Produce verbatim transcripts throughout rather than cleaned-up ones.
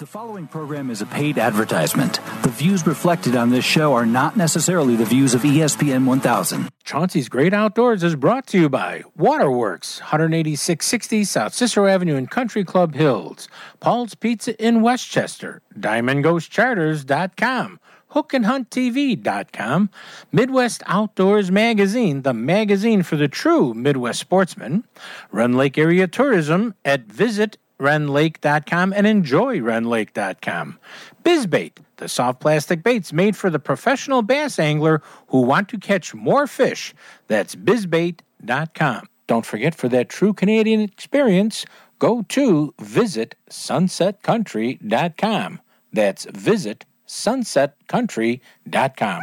The following program is a paid advertisement. The views reflected on this show are not necessarily the views of E S P N one thousand. Chauncey's Great Outdoors is brought to you by Waterworks, one eighty-six sixty South Cicero Avenue in Country Club Hills, Paul's Pizza in Westchester, Diamond Ghost Charters dot com, hook and hunt T V dot com, Midwest Outdoors Magazine, the magazine for the true Midwest sportsman, Rend Lake Area Tourism at visit rend lake dot com and enjoy rend lake dot com. BizBait, the soft plastic baits made for the professional bass angler who want to catch more fish. That's biz bait dot com. Don't forget, for that true Canadian experience, go to visit sunset country dot com. That's visit sunset country dot com.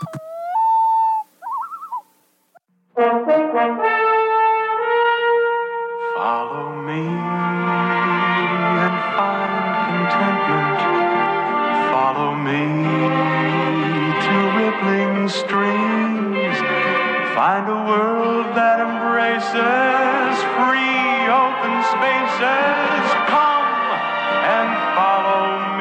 Follow me and find contentment. Follow me to rippling streams. Find a world that embraces free open spaces. Come and follow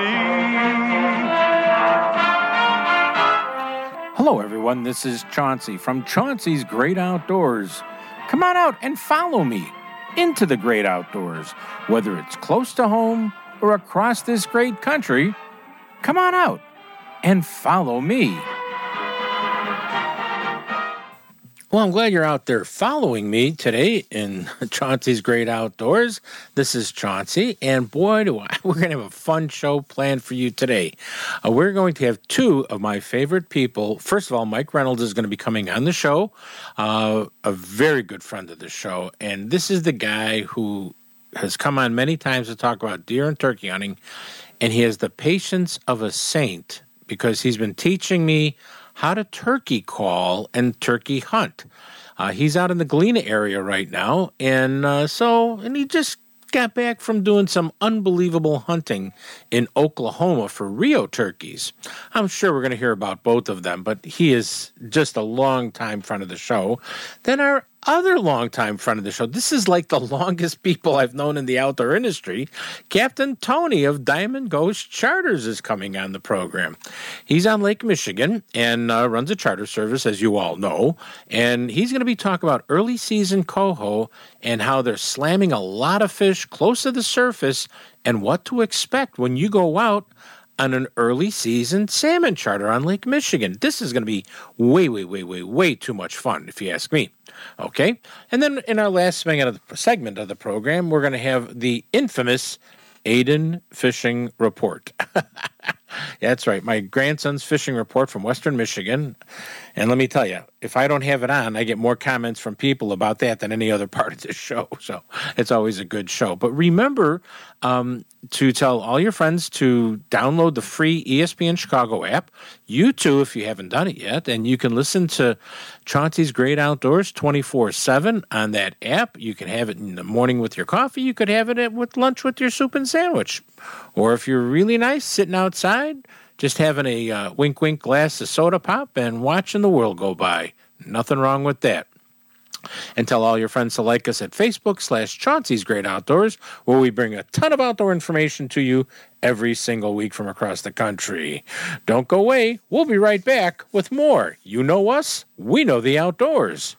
me. Hello, everyone. This is Chauncey from Chauncey's Great Outdoors. Come on out and follow me into the great outdoors, whether it's close to home or across this great country. Come on out and follow me. Well, I'm glad you're out there following me today in Chauncey's Great Outdoors. This is Chauncey, and boy, do I, we're going to have a fun show planned for you today. Uh, we're going to have two of my favorite people. First of all, Mike Reynolds is going to be coming on the show, uh, a very good friend of the show, and this is the guy who has come on many times to talk about deer and turkey hunting, and he has the patience of a saint because he's been teaching me how to turkey call and turkey hunt. Uh, he's out in the Galena area right now, and uh, so and he just got back from doing some unbelievable hunting in Oklahoma for Rio turkeys. I'm sure we're going to hear about both of them, but he is just a long-time friend of the show. Then our other longtime friend of the show, this is like the longest people I've known in the outdoor industry, Captain Tony of Diamond Ghost Charters is coming on the program. He's on Lake Michigan and uh, runs a charter service, as you all know, and he's going to be talking about early season coho and how they're slamming a lot of fish close to the surface and what to expect when you go out on an early season salmon charter on Lake Michigan. This is going to be way, way, way, way, way too much fun, if you ask me. Okay? And then in our last segment of the program, we're going to have the infamous Aiden Fishing Report. That's right, my grandson's fishing report from Western Michigan. And let me tell you, if I don't have it on, I get more comments from people about that than any other part of the show. So it's always a good show. But remember um, to tell all your friends to download the free E S P N Chicago app. You too, if you haven't done it yet. And you can listen to Chauncey's Great Outdoors twenty-four seven on that app. You can have it in the morning with your coffee. You could have it at, with lunch with your soup and sandwich. Or if you're really nice, sitting outside, just having a uh, wink-wink glass of soda pop and watching the world go by. Nothing wrong with that. And tell all your friends to like us at Facebook slash Chauncey's Great Outdoors, where we bring a ton of outdoor information to you every single week from across the country. Don't go away. We'll be right back with more. You know us. We know the outdoors.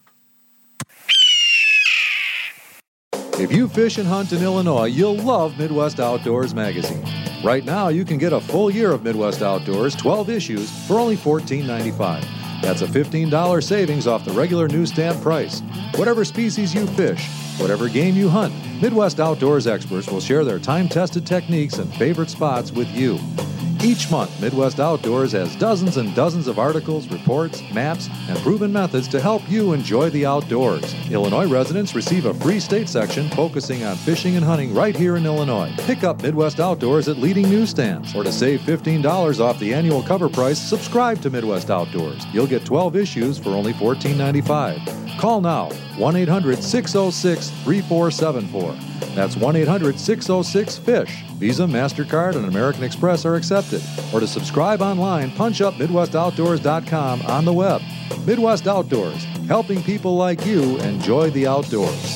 If you fish and hunt in Illinois, you'll love Midwest Outdoors magazine. Right now, you can get a full year of Midwest Outdoors, twelve issues, for only fourteen ninety-five. That's a fifteen dollars savings off the regular newsstand price. Whatever species you fish, whatever game you hunt, Midwest Outdoors experts will share their time-tested techniques and favorite spots with you. Each month, Midwest Outdoors has dozens and dozens of articles, reports, maps, and proven methods to help you enjoy the outdoors. Illinois residents receive a free state section focusing on fishing and hunting right here in Illinois. Pick up Midwest Outdoors at leading newsstands. Or to save fifteen dollars off the annual cover price, subscribe to Midwest Outdoors. You'll get twelve issues for only fourteen ninety-five. Call now, one eight hundred six oh six three four seven four. That's one eight hundred six oh six FISH. Visa, MasterCard, and American Express are accepted. Or to subscribe online, punch up Midwest Outdoors dot com on the web. Midwest Outdoors, helping people like you enjoy the outdoors.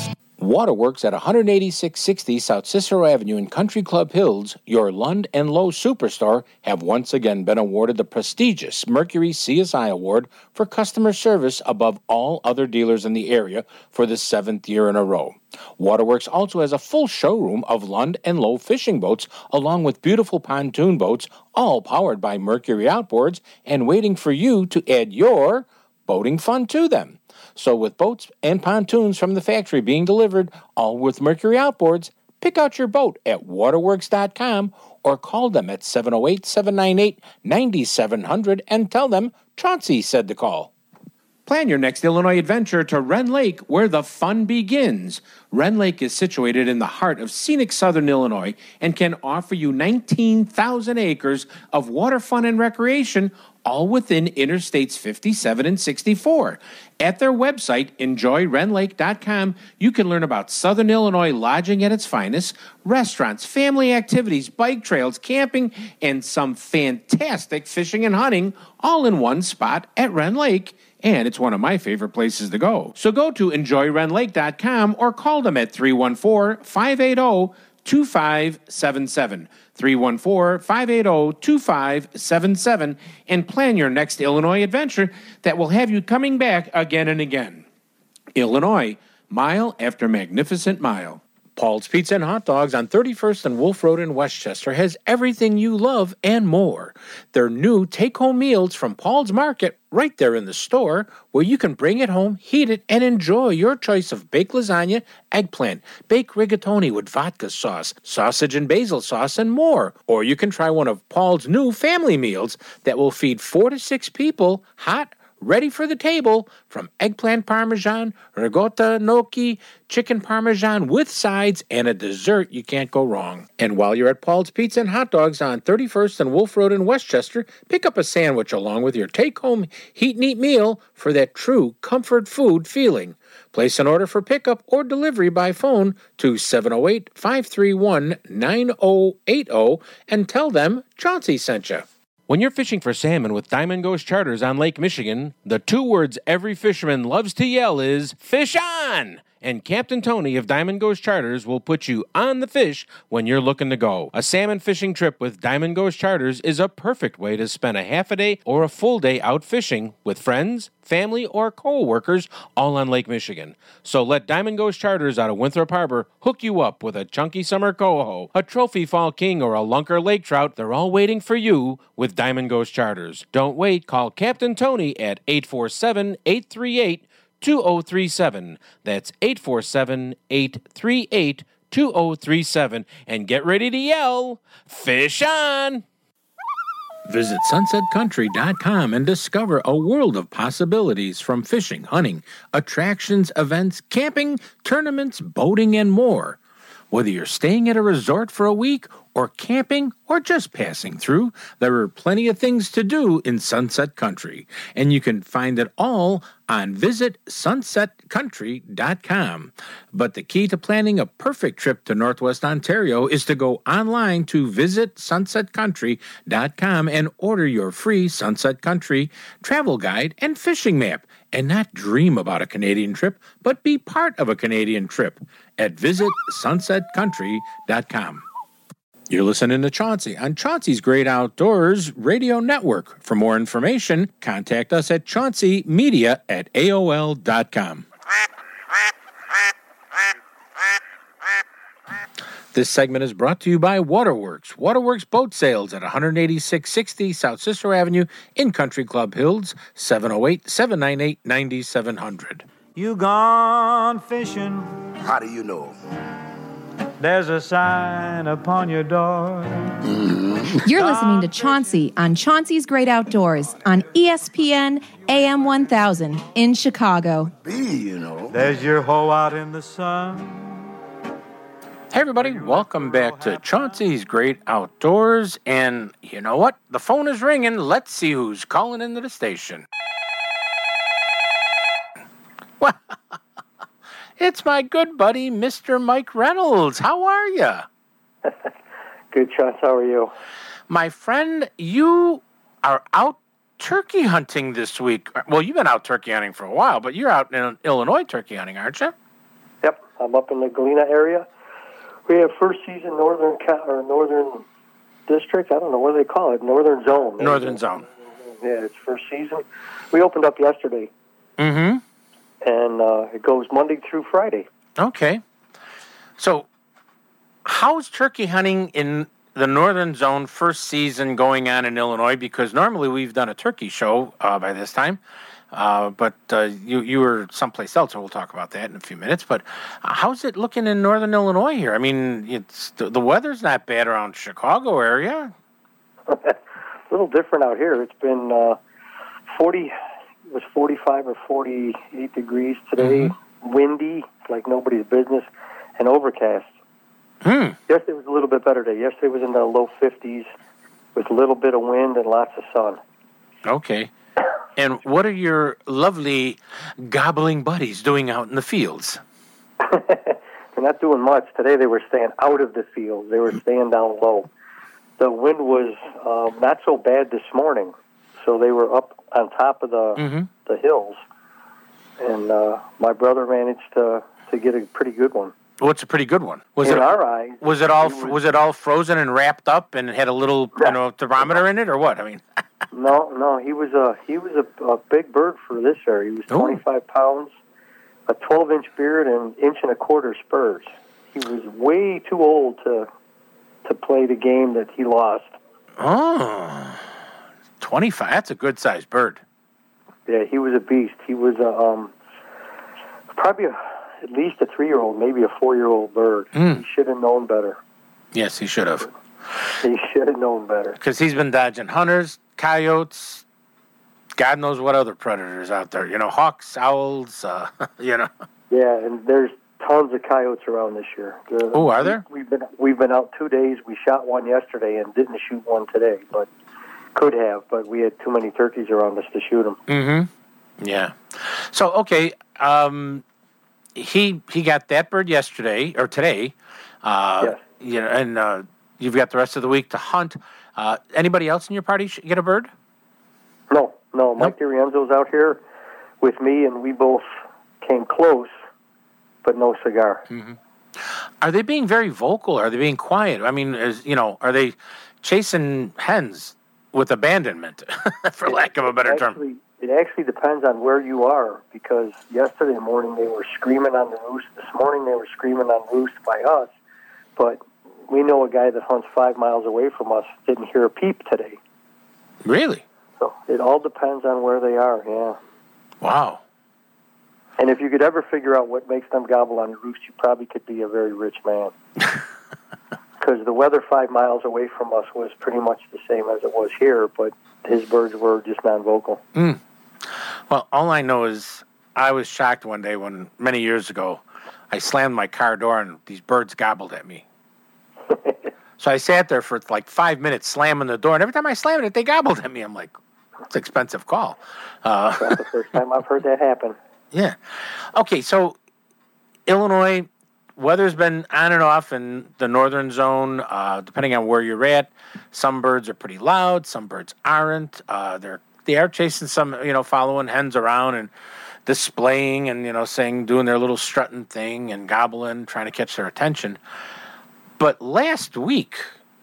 Waterworks at one eighty-six sixty South Cicero Avenue in Country Club Hills, your Lund and Lowe superstore, have once again been awarded the prestigious Mercury C S I Award for customer service above all other dealers in the area for the seventh year in a row. Waterworks also has a full showroom of Lund and Lowe fishing boats, along with beautiful pontoon boats, all powered by Mercury outboards and waiting for you to add your boating fun to them. So with boats and pontoons from the factory being delivered, all with Mercury outboards, pick out your boat at waterworks dot com or call them at seven oh eight, seven nine eight, nine seven zero zero and tell them Chauncey said to call. Plan your next Illinois adventure to Wren Lake, where the fun begins. Wren Lake is situated in the heart of scenic southern Illinois and can offer you nineteen thousand acres of water fun and recreation, all within Interstates fifty-seven and sixty-four. At their website, enjoy ren lake dot com, you can learn about Southern Illinois lodging at its finest, restaurants, family activities, bike trails, camping, and some fantastic fishing and hunting, all in one spot at Wren Lake. And it's one of my favorite places to go. So go to enjoy ren lake dot com or call them at three one four, five eight zero, two five seven seven. three one four, five eight zero, two five seven seven and plan your next Illinois adventure that will have you coming back again and again. Illinois, mile after magnificent mile. Paul's Pizza and Hot Dogs on thirty-first and Wolf Road in Westchester has everything you love and more. Their new take-home meals from Paul's Market right there in the store, where you can bring it home, heat it, and enjoy your choice of baked lasagna, eggplant, baked rigatoni with vodka sauce, sausage and basil sauce, and more. Or you can try one of Paul's new family meals that will feed four to six people, hot, ready for the table, from eggplant parmesan, ricotta gnocchi, chicken parmesan with sides, and a dessert you can't go wrong. And while you're at Paul's Pizza and Hot Dogs on thirty-first and Wolf Road in Westchester, pick up a sandwich along with your take-home heat and eat meal for that true comfort food feeling. Place an order for pickup or delivery by phone to seven oh eight, five three one, nine oh eight oh and tell them Chauncey sent you. When you're fishing for salmon with Diamond Ghost Charters on Lake Michigan, the two words every fisherman loves to yell is, "Fish on!" And Captain Tony of Diamond Ghost Charters will put you on the fish when you're looking to go. A salmon fishing trip with Diamond Ghost Charters is a perfect way to spend a half a day or a full day out fishing with friends, family, or co-workers all on Lake Michigan. So let Diamond Ghost Charters out of Winthrop Harbor hook you up with a chunky summer coho, a trophy fall king, or a lunker lake trout. They're all waiting for you with Diamond Ghost Charters. Don't wait. Call Captain Tony at eight four seven, eight three eight, two oh three seven. That's eight four seven, eight three eight, two oh three seven. And get ready to yell, "Fish on!" Visit sunset country dot com and discover a world of possibilities from fishing, hunting, attractions, events, camping, tournaments, boating, and more. Whether you're staying at a resort for a week or camping or just passing through, there are plenty of things to do in Sunset Country, and you can find it all on visit sunset country dot com. But the key to planning a perfect trip to Northwest Ontario is to go online to visit sunset country dot com and order your free Sunset Country travel guide and fishing map, and not dream about a Canadian trip, but be part of a Canadian trip at visit sunset country dot com. You're listening to Chauncey on Chauncey's Great Outdoors Radio Network. For more information, contact us at chauncey media at A O L dot com. This segment is brought to you by Waterworks. Waterworks Boat Sales at one eighty-six sixty South Cicero Avenue in Country Club Hills, seven oh eight, seven nine eight, nine seven zero zero. You gone fishing? How do you know? There's a sign upon your door. Mm-hmm. You're listening to Chauncey on Chauncey's Great Outdoors on E S P N A M one thousand in Chicago. Be, you know. There's your hoe out in the sun. Hey everybody, welcome back to Chauncey's Great Outdoors. And you know what? The phone is ringing. Let's see who's calling into the station. Well, it's my good buddy, Mister Mike Reynolds. How are you? Good, Chauncey. How are you? My friend, you are out turkey hunting this week. Well, you've been out turkey hunting for a while, but you're out in Illinois turkey hunting, aren't you? Yep. I'm up in the Galena area. We have first season Northern or Northern District. I don't know what do they call it. Northern Zone. Northern Zone. Yeah, it's first season. We opened up yesterday. Mm-hmm. And uh, it goes Monday through Friday. Okay. So, how's turkey hunting in the Northern Zone first season going on in Illinois? Because normally we've done a turkey show uh, by this time. Uh, but uh, you you were someplace else, and we'll talk about that in a few minutes. But how's it looking in Northern Illinois here? I mean, it's the, the weather's not bad around Chicago area. A little different out here. It's been uh, forty. It was forty-five or forty-eight degrees today. Mm-hmm. Windy, like nobody's business, and overcast. Hmm. Yesterday was a little bit better day. Yesterday was in the low fifties with a little bit of wind and lots of sun. Okay. And what are your lovely gobbling buddies doing out in the fields? They're not doing much. Today they were staying out of the fields. They were staying down low. The wind was um, not so bad this morning, so they were up on top of the mm-hmm. the hills. And uh, my brother managed to, to get a pretty good one. What's a pretty good one? Was in it our eyes? Was it all it was, was it all frozen and wrapped up and had a little you know thermometer in it or what? I mean, no, no. He was a he was a, a big bird for this area. He was twenty-five pounds, a twelve-inch beard, and inch and a quarter spurs. He was way too old to to play the game that he lost. Oh, twenty-five. That's a good sized bird. Yeah, he was a beast. He was a um, probably a. At least a three-year-old, maybe a four-year-old bird. Mm. He should have known better. Yes, he should have. He should have known better. Because he's been dodging hunters, coyotes, God knows what other predators out there. You know, hawks, owls, uh, you know. Yeah, and there's tons of coyotes around this year. Oh, are there? We, we've been we've been out two days. We shot one yesterday and didn't shoot one today, but could have. But we had too many turkeys around us to shoot them. Mm-hmm. Yeah. So, okay, um... He he got that bird yesterday or today, uh, yes. You know, and uh, you've got the rest of the week to hunt. Uh, anybody else in your party get a bird? No, no. Mike nope. DiRienzo's out here with me, and we both came close, but no cigar. Mm-hmm. Are they being very vocal? Are they being quiet? I mean, is, you know, are they chasing hens with abandonment, for lack of a better actually, term? It actually depends on where you are, because yesterday morning they were screaming on the roost. This morning they were screaming on roost by us. But we know a guy that hunts five miles away from us didn't hear a peep today. Really? So it all depends on where they are, yeah. Wow. And if you could ever figure out what makes them gobble on the roost, you probably could be a very rich man. Because the weather five miles away from us was pretty much the same as it was here, but his birds were just non-vocal. Mm. Well, all I know is I was shocked one day when, many years ago, I slammed my car door and these birds gobbled at me. So I sat there for like five minutes slamming the door, and every time I slammed it, they gobbled at me. I'm like, it's an expensive call. Uh, That's the first time I've heard that happen. Yeah. Okay, so Illinois, weather's been on and off in the northern zone, uh, depending on where you're at. Some birds are pretty loud, some birds aren't. Uh, they're They are chasing some, you know, following hens around and displaying and, you know, saying, doing their little strutting thing and gobbling, trying to catch their attention. But last week,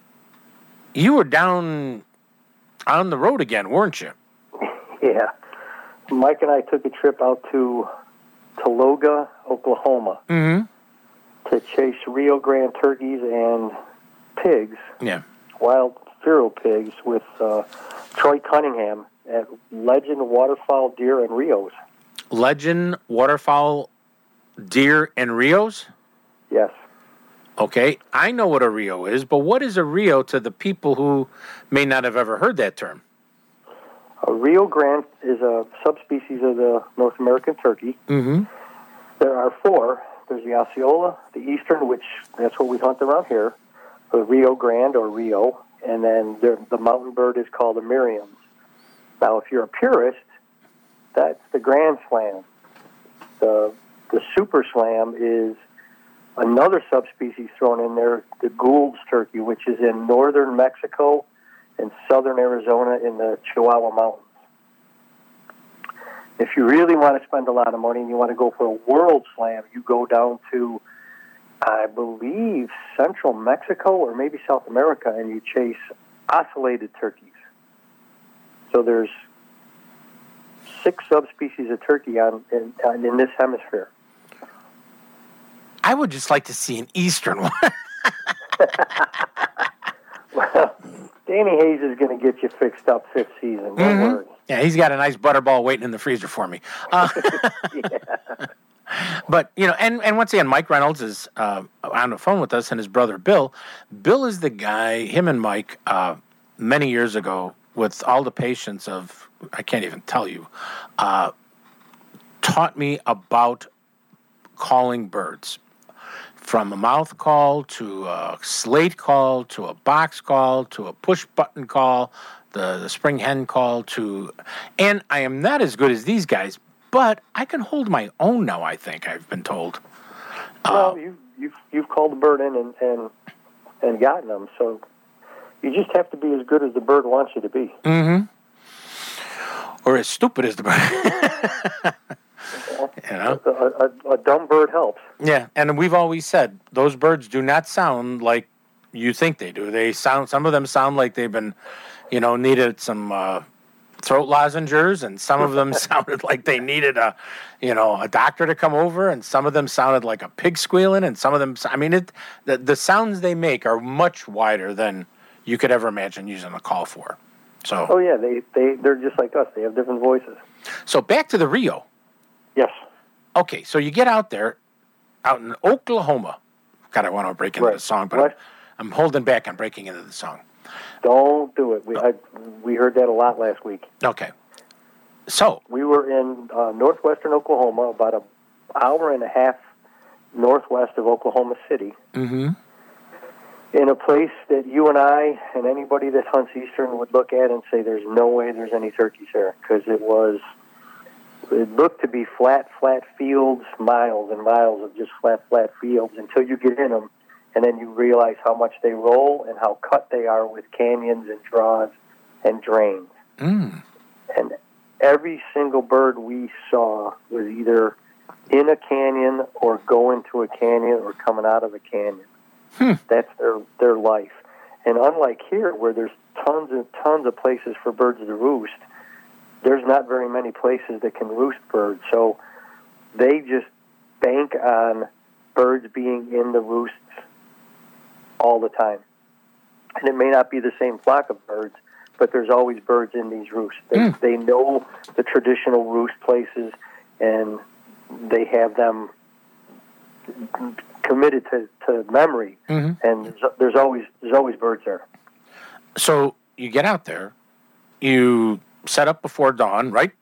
you were down on the road again, weren't you? Yeah. Mike and I took a trip out to Tologa, Oklahoma, mm-hmm. to chase Rio Grande turkeys and pigs, yeah, wild feral pigs, with uh, Troy Cunningham at Legend Waterfowl Deer and Rios. Legend Waterfowl Deer and Rios? Yes. Okay, I know what a Rio is, but what is a Rio to the people who may not have ever heard that term? A Rio Grande is a subspecies of the North American turkey. Mm-hmm. There are four. There's the Osceola, the Eastern, which that's what we hunt around here, the Rio Grande or Rio, and then there, the mountain bird is called a Merriam. Now, if you're a purist, that's the Grand Slam. The the Super Slam is another subspecies thrown in there, the Gould's turkey, which is in northern Mexico and southern Arizona in the Chihuahua Mountains. If you really want to spend a lot of money and you want to go for a world slam, you go down to, I believe, Central Mexico or maybe South America, and you chase ocellated turkeys. So there's six subspecies of turkey on in, on, in this hemisphere. I would just like to see an eastern one. Well, Danny Hayes is going to get you fixed up fifth season. Don't Mm-hmm. worry. Yeah, he's got a nice butterball waiting in the freezer for me. Uh, Yeah. But, you know, and, and once again, Mike Reynolds is uh, on the phone with us, and his brother Bill. Bill is the guy, him and Mike, uh, many years ago, with all the patience of, I can't even tell you, uh, taught me about calling birds. From a mouth call to a slate call to a box call to a push button call, the, the spring hen call to, and I am not as good as these guys, but I can hold my own now, I think, I've been told. Well, you, you've, you've called the bird in and, and, and gotten them, so you just have to be as good as the bird wants you to be. Mm-hmm. Or as stupid as the bird. You know? A, a, a dumb bird helps. Yeah, and we've always said those birds do not sound like you think they do. They sound, some of them sound like they've been, you know, needed some uh, throat lozenges, and some of them sounded like they needed a, you know, a doctor to come over, and some of them sounded like a pig squealing, and some of them, I mean, it the, the sounds they make are much wider than you could ever imagine using a call for. So. Oh yeah, they they they're just like us. They have different voices. So back to the Rio. Yes. Okay, so you get out there, out in Oklahoma. God, I want to break into Right. the song, but What? I'm, I'm holding back on breaking into the song. Don't do it. We I, we heard that a lot last week. Okay. So, We were in uh, northwestern Oklahoma, about an hour and a half northwest of Oklahoma City, mm-hmm. in a place that you and I and anybody that hunts eastern would look at and say, "There's no way there's any turkeys there," because it was. It looked to be flat, flat fields, miles and miles of just flat, flat fields until you get in them, and then you realize how much they roll and how cut they are with canyons and draws and drains. Mm. And every single bird we saw was either in a canyon or going to a canyon or coming out of a canyon. Hmm. That's their their life. And unlike here, where there's tons and tons of places for birds to roost, there's not very many places that can roost birds. So they just bank on birds being in the roosts all the time. And it may not be the same flock of birds, but there's always birds in these roosts. They, Mm. they know the traditional roost places, and they have them committed to, to memory. Mm-hmm. And there's, there's always there's always birds there. So you get out there, you set up before dawn, right?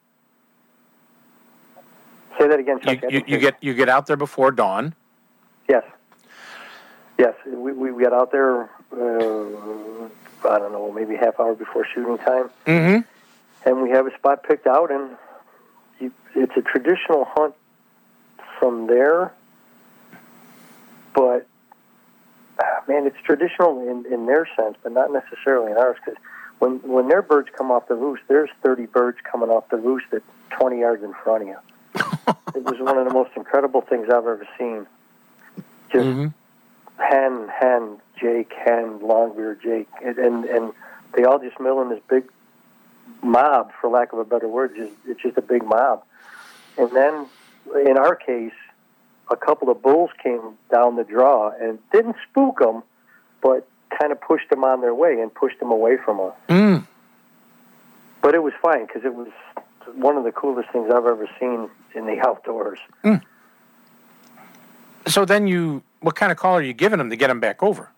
Say that again, You, Chuck. I you, didn't you hear get you get out there before dawn. Yes. Yes, we, we got out there, uh, I don't know, maybe half hour before shooting time, Mm-hmm. and we have a spot picked out, and you, it's a traditional hunt from there, but, ah, man, it's traditional in, in their sense, but not necessarily in ours, because when, when their birds come off the roost, there's thirty birds coming off the roost at twenty yards in front of you. It was one of the most incredible things I've ever seen. Just Mm-hmm. hen, hen, Jake, hen, longbeard, Jake, and, and and they all just mill in this big mob, for lack of a better word. Just, it's just a big mob. And then, in our case, a couple of bulls came down the draw and didn't spook them, but kind of pushed them on their way and pushed them away from us. Mm. But it was fine because it was one of the coolest things I've ever seen in the outdoors. Mm. So then you, what kind of call are you giving them to get them back over?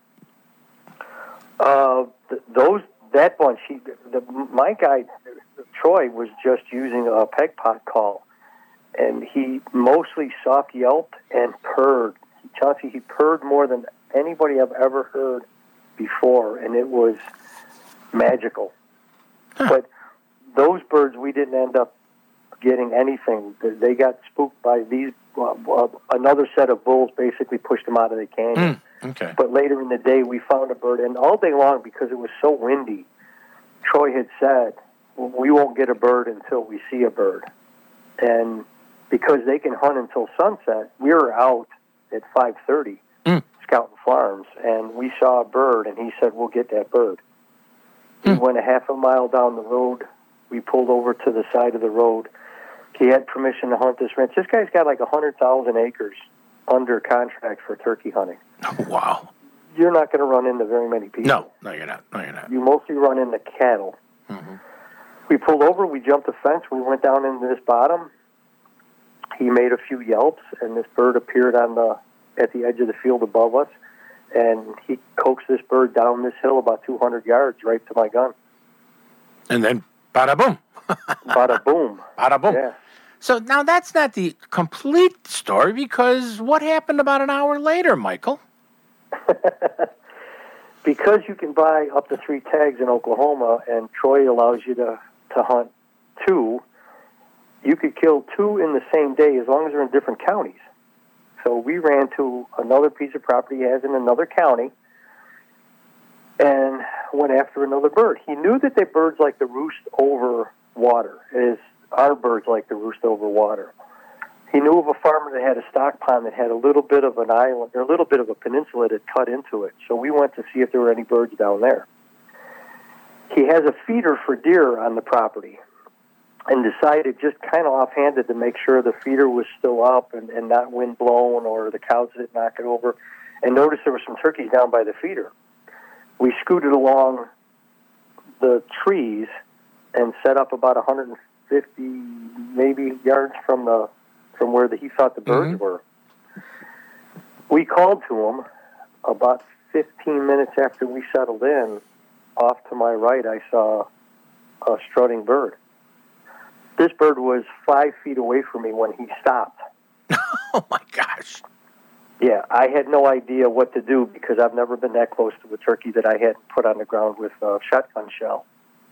Uh, th- those that bunch, he, the, my guy Troy was just using a peg pot call, and he mostly soft yelped and purred. Chauncey, he purred more than anybody I've ever heard before, and it was magical. Huh. But those birds, we didn't end up getting anything. They got spooked by these. Uh, uh, another set of bulls basically pushed them out of the canyon. Mm. Okay. But later in the day, we found a bird, and all day long, because it was so windy, Troy had said, "We won't get a bird until we see a bird." And because they can hunt until sunset, we were out at five thirty mm. scouting farms, and we saw a bird, and he said, we'll get that bird. Mm. We went a half a mile down the road. We pulled over to the side of the road. He had permission to hunt this ranch. This guy's got like one hundred thousand acres under contract for turkey hunting. Oh, wow. You're not going to run into very many people. No, no, you're not. No, you're not. You mostly run into cattle. Mm-hmm. We pulled over. We jumped the fence. We went down into this bottom. He made a few yelps, and this bird appeared on the at the edge of the field above us, and he coaxed this bird down this hill about two hundred yards right to my gun. And then, bada boom. Bada boom. Bada boom. Yeah. So now that's not the complete story, because what happened about an hour later, Michael? Because you can buy up to three tags in Oklahoma, and Troy allows you to, to hunt two, you could kill two in the same day as long as they're in different counties. So we ran to another piece of property he has in another county and went after another bird. He knew that the birds like to roost over water, as our birds like to roost over water. He knew of a farmer that had a stock pond that had a little bit of an island, or a little bit of a peninsula that cut into it. So we went to see if there were any birds down there. He has a feeder for deer on the property, and decided just kind of offhanded to make sure the feeder was still up and, and not wind blown or the cows didn't knock it over, and noticed there were some turkeys down by the feeder. We scooted along the trees and set up about one hundred fifty maybe yards from the from where the, he thought the birds mm-hmm. were. We called to him about fifteen minutes after we settled in. Off to my right, I saw a strutting bird. This bird was five feet away from me when he stopped. Oh, my gosh. Yeah, I had no idea what to do because I've never been that close to a turkey that I hadn't put on the ground with a shotgun shell.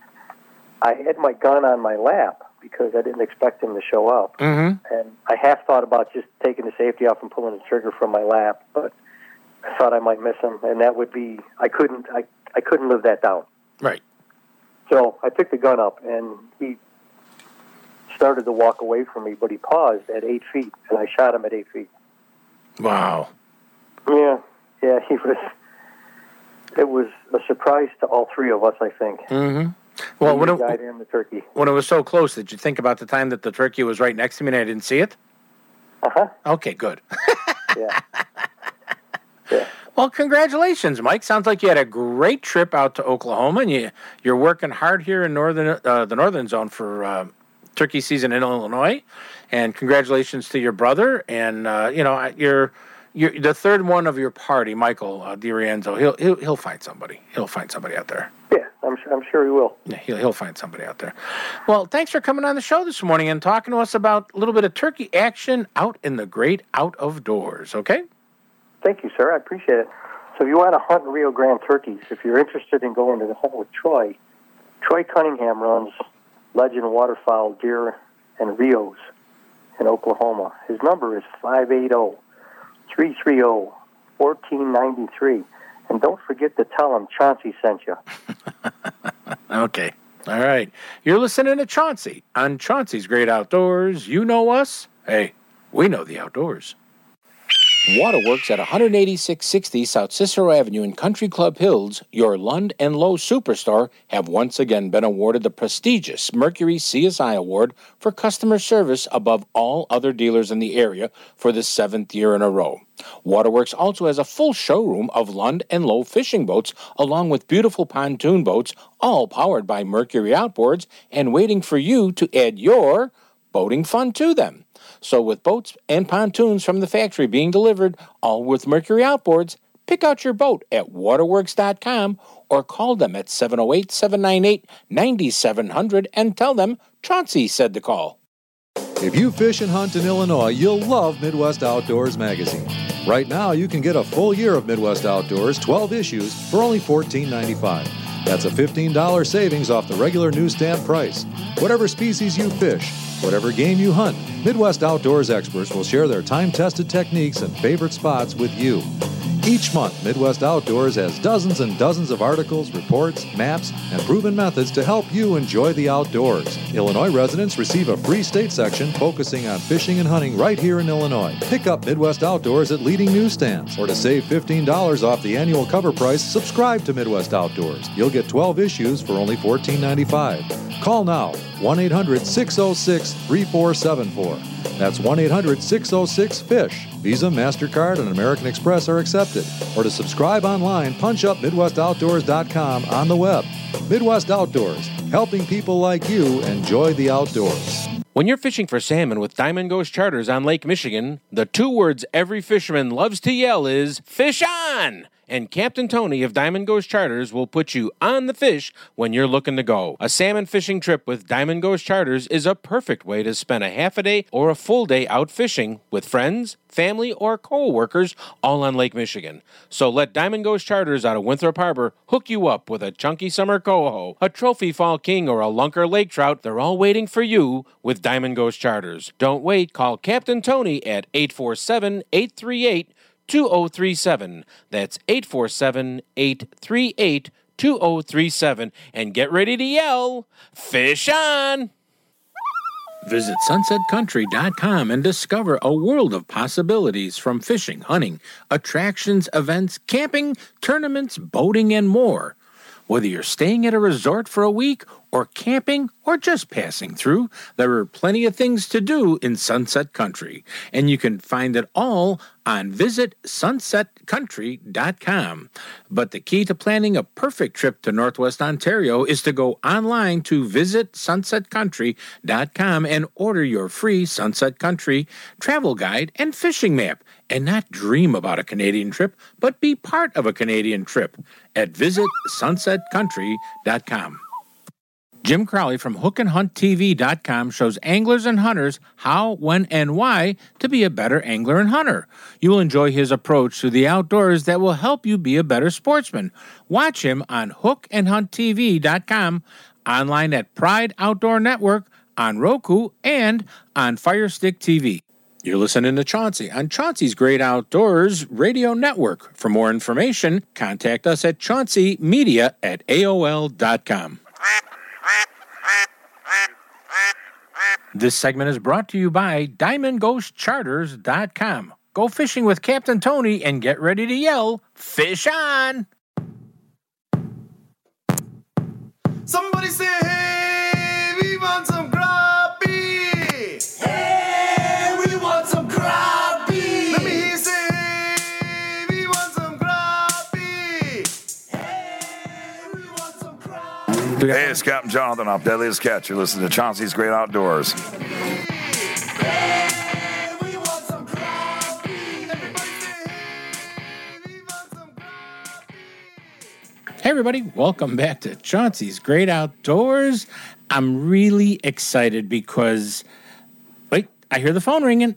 I had my gun on my lap because I didn't expect him to show up. Mm-hmm. And I half thought about just taking the safety off and pulling the trigger from my lap, but I thought I might miss him, and that would be, I couldn't, I, I couldn't live that down. Right. So I picked the gun up, and he started to walk away from me, but he paused at eight feet, and I shot him at eight feet. Wow. Yeah, yeah, he was, it was a surprise to all three of us, I think. Mm-hmm. Well, when the it, guy and the turkey. when it was so close, did you think about the time that the turkey was right next to me and I didn't see it? Uh-huh. Okay, good. Yeah. Yeah. Well, congratulations, Mike. Sounds like you had a great trip out to Oklahoma, and you, you're working hard here in northern uh, the northern zone for uh, turkey season in Illinois. And congratulations to your brother. And uh, you know, you're you're the third one of your party, Michael uh, DiRienzo. He'll he'll he'll find somebody. He'll find somebody out there. Yeah, I'm I'm sure he will. Yeah, he'll he'll find somebody out there. Well, thanks for coming on the show this morning and talking to us about a little bit of turkey action out in the great out of doors. Okay. Thank you, sir. I appreciate it. So if you want to hunt Rio Grande turkeys, if you're interested in going to the hunt with Troy, Troy Cunningham runs Legend Waterfowl Deer and Rios in Oklahoma. His number is five eight zero, three three zero, one four nine three. And don't forget to tell him Chauncey sent you. Okay. All right. You're listening to Chauncey on Chauncey's Great Outdoors. You know us. Hey, we know the outdoors. Waterworks at one eighty-six sixty South Cicero Avenue in Country Club Hills, your Lund and Lowe superstore, have once again been awarded the prestigious Mercury C S I Award for customer service above all other dealers in the area for the seventh year in a row. Waterworks also has a full showroom of Lund and Lowe fishing boats, along with beautiful pontoon boats, all powered by Mercury outboards and waiting for you to add your boating fun to them. So with boats and pontoons from the factory being delivered, all with Mercury outboards, pick out your boat at waterworks dot com or call them at seven oh eight, seven nine eight, nine seven zero zero and tell them Chauncey said to call. If you fish and hunt in Illinois, you'll love Midwest Outdoors magazine. Right now, you can get a full year of Midwest Outdoors, twelve issues, for only fourteen ninety-five. That's a fifteen dollars savings off the regular newsstand price. Whatever species you fish, whatever game you hunt, Midwest Outdoors experts will share their time-tested techniques and favorite spots with you. Each month, Midwest Outdoors has dozens and dozens of articles, reports, maps, and proven methods to help you enjoy the outdoors. Illinois residents receive a free state section focusing on fishing and hunting right here in Illinois. Pick up Midwest Outdoors at leading newsstands, or to save fifteen dollars off the annual cover price, subscribe to Midwest Outdoors. You'll get twelve issues for only fourteen ninety-five. Call now, one eight hundred six oh six three four seven four. That's one eight hundred six oh six FISH. Visa, MasterCard, and American Express are accepted. Or to subscribe online, punch up Midwest Outdoors dot com on the web. Midwest Outdoors, helping people like you enjoy the outdoors. When you're fishing for salmon with Diamond Ghost Charters on Lake Michigan, the two words every fisherman loves to yell is, "Fish on!" And Captain Tony of Diamond Ghost Charters will put you on the fish when you're looking to go. A salmon fishing trip with Diamond Ghost Charters is a perfect way to spend a half a day or a full day out fishing with friends, family, or co-workers all on Lake Michigan. So let Diamond Ghost Charters out of Winthrop Harbor hook you up with a chunky summer coho, a trophy fall king, or a lunker lake trout. They're all waiting for you with Diamond Ghost Charters. Don't wait. Call Captain Tony at eight four seven, eight three eight, two oh three seven. That's eight four seven, eight three eight, two oh three seven. And get ready to yell, "Fish on!" Visit sunset country dot com and discover a world of possibilities from fishing, hunting, attractions, events, camping, tournaments, boating, and more. Whether you're staying at a resort for a week or camping or just passing through, there are plenty of things to do in Sunset Country, and you can find it all on visit sunset country dot com. But the key to planning a perfect trip to Northwest Ontario is to go online to visit sunset country dot com and order your free Sunset Country travel guide and fishing map, and not dream about a Canadian trip, but be part of a Canadian trip at visit sunset country dot com. Jim Crowley from hook and hunt T V dot com shows anglers and hunters how, when, and why to be a better angler and hunter. You will enjoy his approach to the outdoors that will help you be a better sportsman. Watch him on hook and hunt T V dot com, online at Pride Outdoor Network, on Roku, and on Firestick T V. You're listening to Chauncey on Chauncey's Great Outdoors Radio Network. For more information, contact us at chauncey media at A O L dot com. This segment is brought to you by Diamond Ghost Charters dot com. Go fishing with Captain Tony and get ready to yell, "Fish on!" Somebody say, hey, we want some crappie. Hey, we want some crappie. Let me hear you say, hey, we want some crappie. Hey, we want some crappie. Hey, it's Captain Jonathan off Deadliest Catch. You're listening to Chauncey's Great Outdoors. Hey everybody, welcome back to Chauncey's Great Outdoors. I'm really excited because, wait, I hear the phone ringing.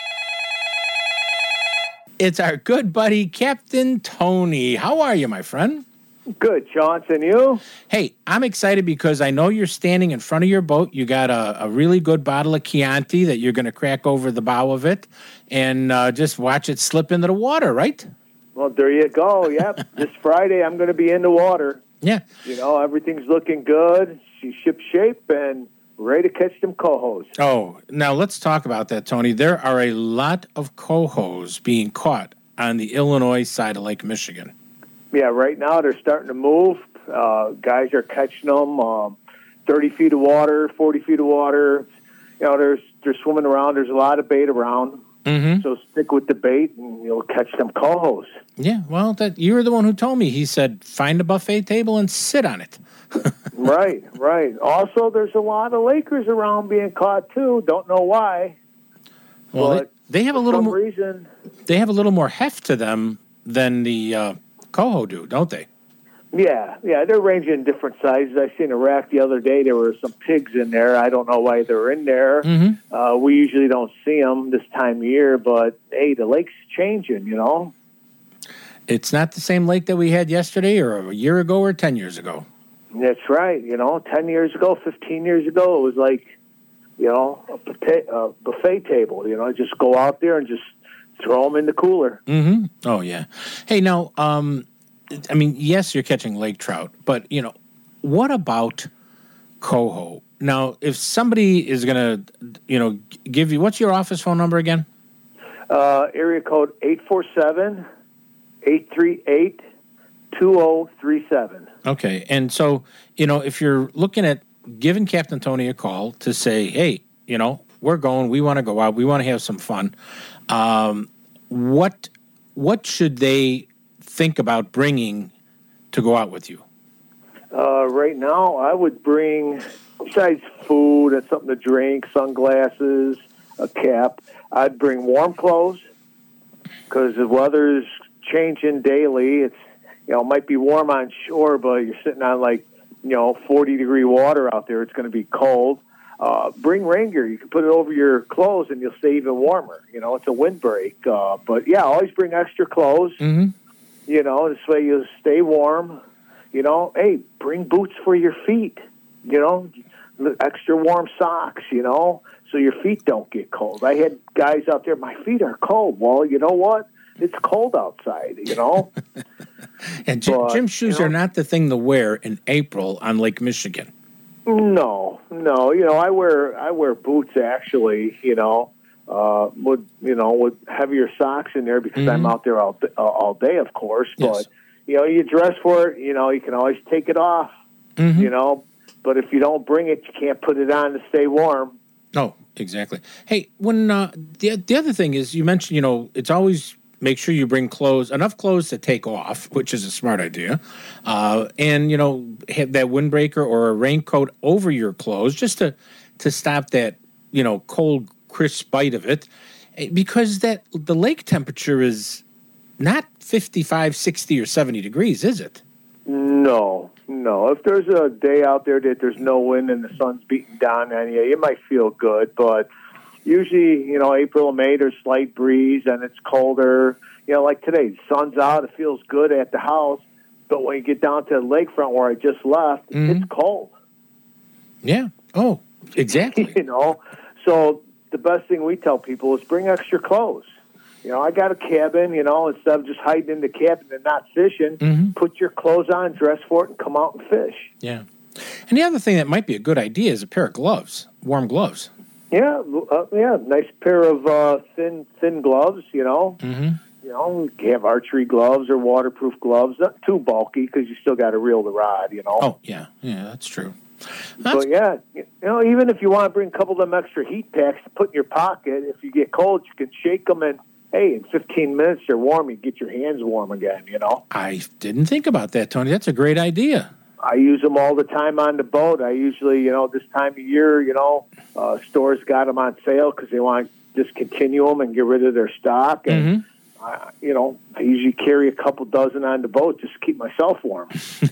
It's our good buddy, Captain Tony. How are you, my friend? Good, Chauncey, and you? Hey, I'm excited because I know you're standing in front of your boat. You got a, a really good bottle of Chianti that you're going to crack over the bow of it and uh, just watch it slip into the water, right? Well, there you go. Yep. This Friday, I'm going to be in the water. Yeah. You know, everything's looking good. She's ship shape and ready to catch them cohos. Oh, now let's talk about that, Tony. There are a lot of cohos being caught on the Illinois side of Lake Michigan. Yeah, right now they're starting to move. Uh, guys are catching them um, thirty feet of water, forty feet of water. You know, there's they're swimming around. There's a lot of bait around. Mm-hmm. So stick with the bait, and you'll catch them cohos. Yeah, well, that you were the one who told me. He said, find a buffet table and sit on it. Right, right. Also, there's a lot of Lakers around being caught too. Don't know why. Well, they, they have a little more reason. They have a little more heft to them than the uh, coho do, don't they? Yeah, yeah. They're ranging in different sizes. I seen a rack the other day. There were some pigs in there. I don't know why they're in there. Mm-hmm. Uh, we usually don't see them this time of year, but hey, the lake's changing. You know. It's not the same lake that we had yesterday or a year ago or ten years ago. That's right. You know, ten years ago, fifteen years ago, it was like, you know, a buffet, uh, buffet table. You know, just go out there and just throw them in the cooler. Mm-hmm. Oh, yeah. Hey, now, um, I mean, yes, you're catching lake trout, but, you know, what about coho? Now, if somebody is going to, you know, give you, what's your office phone number again? Uh, area code eight four seven, eight three eight, two oh three seven. Okay. And so, you know, if you're looking at giving Captain Tony a call to say, hey, you know, we're going, we want to go out, we want to have some fun, um, what what should they think about bringing to go out with you? Uh, right now, I would bring, besides food and something to drink, sunglasses, a cap, I'd bring warm clothes because the weather's changing daily. It's, you know, it might be warm on shore, but you're sitting on like, you know, forty degree water out there. It's going to be cold. Uh, bring rain gear. You can put it over your clothes and you'll stay even warmer. You know, it's a windbreak. Uh, but yeah, always bring extra clothes. Mm-hmm. You know, this way you'll stay warm. You know, hey, bring boots for your feet. You know, extra warm socks, you know, so your feet don't get cold. I had guys out there, my feet are cold. Well, you know what? It's cold outside, you know. And gym, but, gym shoes you know, are not the thing to wear in April on Lake Michigan. No, no. You know, I wear I wear boots actually. You know, uh, with you know with heavier socks in there because Mm-hmm. I'm out there all uh, all day, of course. Yes. But you know, you dress for it. You know, you can always take it off. Mm-hmm. You know, but if you don't bring it, you can't put it on to stay warm. Oh, exactly. Hey, when uh, the the other thing is, you mentioned, you know, it's always make sure you bring clothes, enough clothes to take off, which is a smart idea, uh, and you know, have that windbreaker or a raincoat over your clothes just to to stop that, you know, cold, crisp bite of it, because that the lake temperature is not fifty-five, sixty, or seventy degrees, is it? No, no. If there's a day out there that there's no wind and the sun's beating down on you, it might feel good. But usually, you know, April and May, there's slight breeze and it's colder. You know, like today, the sun's out. It feels good at the house. But when you get down to the lakefront where I just left, Mm-hmm. it's cold. Yeah. Oh, exactly. You know, so the best thing we tell people is bring extra clothes. You know, I got a cabin, you know, instead of just hiding in the cabin and not fishing, Mm-hmm. put your clothes on, dress for it, and come out and fish. Yeah. And the other thing that might be a good idea is a pair of gloves, warm gloves. Yeah, uh, yeah, nice pair of uh, thin thin gloves, you know. Mm-hmm. You know, you have archery gloves or waterproof gloves, not too bulky because you still got to reel the rod, you know. Oh, yeah. Yeah, that's true. That's, But yeah, you know, even if you want to bring a couple of them extra heat packs to put in your pocket, if you get cold, you can shake them and, hey, in fifteen minutes they're warm. You get your hands warm again, you know. I didn't think about that, Tony. That's a great idea. I use them all the time on the boat. I usually, you know, this time of year, you know, uh, stores got them on sale because they want to discontinue them and get rid of their stock. And, Mm-hmm. uh, you know, I usually carry a couple dozen on the boat just to keep myself warm.